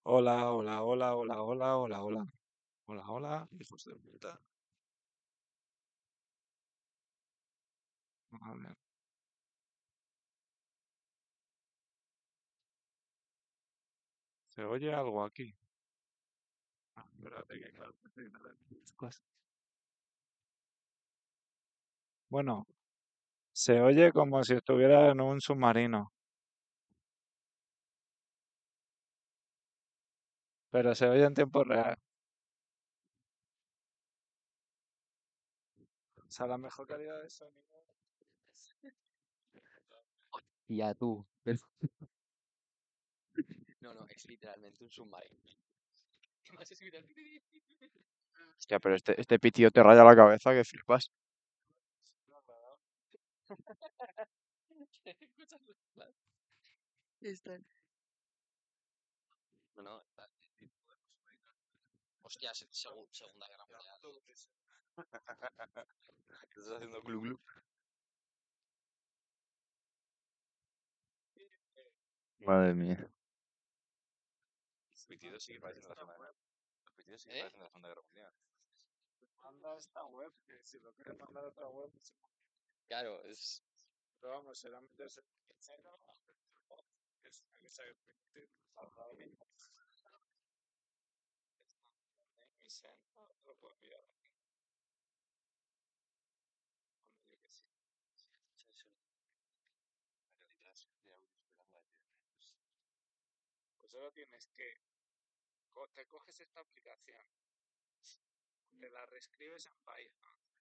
Hola, hola, hola, hola, hola, hola, hola. Hola, hola, hijos de puta. A ver, ¿se oye algo aquí? Espérate que claro, bueno, se oye como si estuviera en un submarino, pero se oye en tiempo real. O sea, la mejor calidad de sonido. Y ya tú. No, no, es literalmente un submarino. ¿Qué más es literalmente? Hostia, pero este pitido te raya la cabeza, que flipas. ¿Escuchas esta? No, no, hostia, Segunda Guerra Mundial. ¿Qué estás haciendo glu glu? Madre mía. Los pitidos sí que parecen los pitidos sí que parecen de la Segunda Guerra Mundial. Manda esta web, que si lo quieres mandar a otra web, Claro, es. pero vamos, será meterse en el cero, que es una cosa que mi centro, lo puedo pillar, yo que sí. Pues ahora tienes que, te coges esta aplicación, te la reescribes en Python,